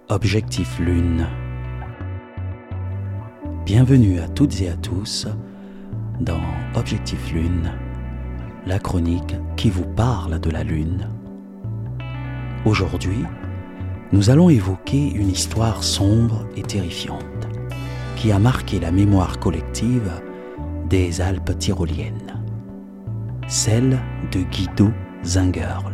Objectif Lune. Bienvenue à toutes et à tous dans Objectif Lune, la chronique qui vous parle de la Lune. Aujourd'hui, nous allons évoquer une histoire sombre et terrifiante qui a marqué la mémoire collective des Alpes tyroliennes, celle de Guido Zingerle.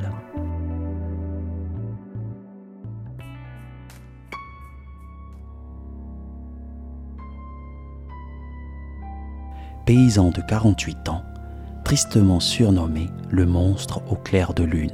Paysan de 48 ans, tristement surnommé le monstre au clair de lune.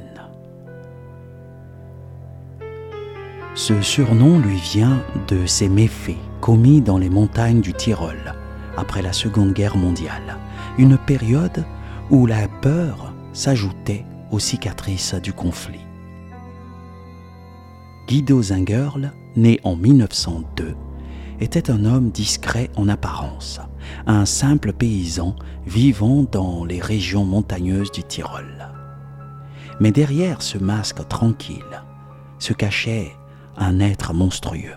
Ce surnom lui vient de ses méfaits commis dans les montagnes du Tyrol après la Seconde Guerre mondiale, une période où la peur s'ajoutait aux cicatrices du conflit. Guido Zingerle, né en 1902, était un homme discret en apparence, un simple paysan vivant dans les régions montagneuses du Tyrol. Mais derrière ce masque tranquille se cachait un être monstrueux.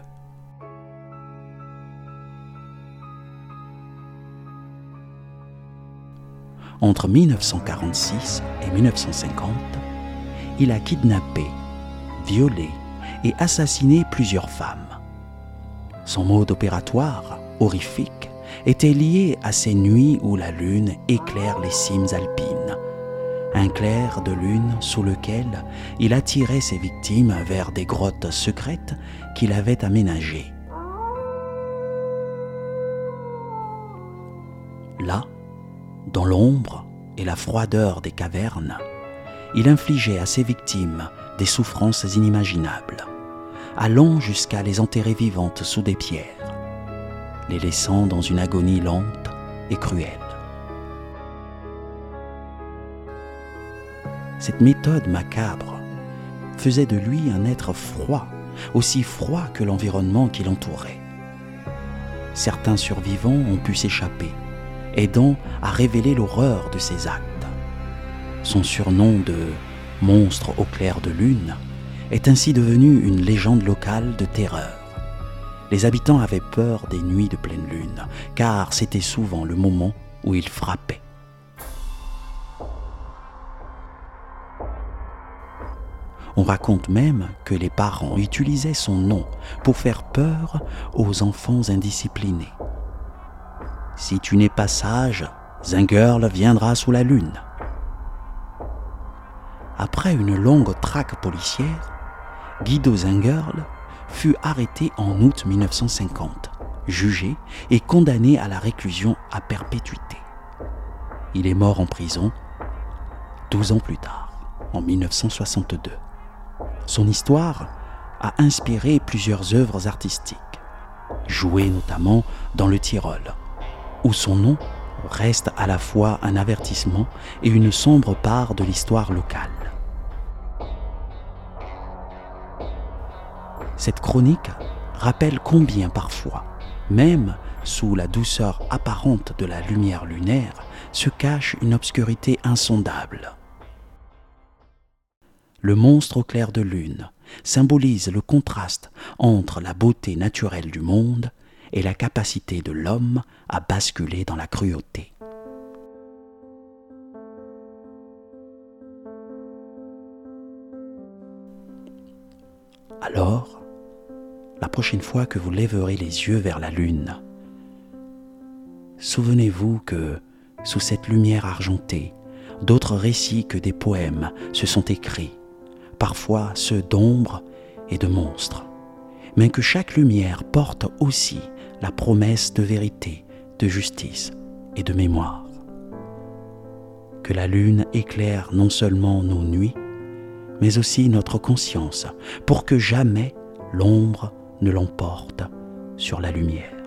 Entre 1946 et 1950, il a kidnappé, violé et assassiné plusieurs femmes. Son mode opératoire, horrifique, était lié à ces nuits où la lune éclaire les cimes alpines. Un clair de lune sous lequel il attirait ses victimes vers des grottes secrètes qu'il avait aménagées. Là, dans l'ombre et la froideur des cavernes, il infligeait à ses victimes des souffrances inimaginables, allant jusqu'à les enterrer vivantes sous des pierres, les laissant dans une agonie lente et cruelle. Cette méthode macabre faisait de lui un être froid, aussi froid que l'environnement qui l'entourait. Certains survivants ont pu s'échapper, aidant à révéler l'horreur de ses actes. Son surnom de « monstre au clair de lune » est ainsi devenu une légende locale de terreur. Les habitants avaient peur des nuits de pleine lune, car c'était souvent le moment où il frappait. On raconte même que les parents utilisaient son nom pour faire peur aux enfants indisciplinés. « Si tu n'es pas sage, Zingerle viendra sous la lune. » Après une longue traque policière, Guido Zingerle fut arrêté en août 1950, jugé et condamné à la réclusion à perpétuité. Il est mort en prison 12 ans plus tard, en 1962. Son histoire a inspiré plusieurs œuvres artistiques, jouées notamment dans le Tyrol, où son nom reste à la fois un avertissement et une sombre part de l'histoire locale. Cette chronique rappelle combien parfois, même sous la douceur apparente de la lumière lunaire, se cache une obscurité insondable. Le monstre au clair de lune symbolise le contraste entre la beauté naturelle du monde et la capacité de l'homme à basculer dans la cruauté. Alors, la prochaine fois que vous lèverez les yeux vers la lune, souvenez-vous que, sous cette lumière argentée, d'autres récits que des poèmes se sont écrits, parfois ceux d'ombres et de monstres, mais que chaque lumière porte aussi la promesse de vérité, de justice et de mémoire. Que la lune éclaire non seulement nos nuits, mais aussi notre conscience, pour que jamais l'ombre ne l'emporte sur la lumière.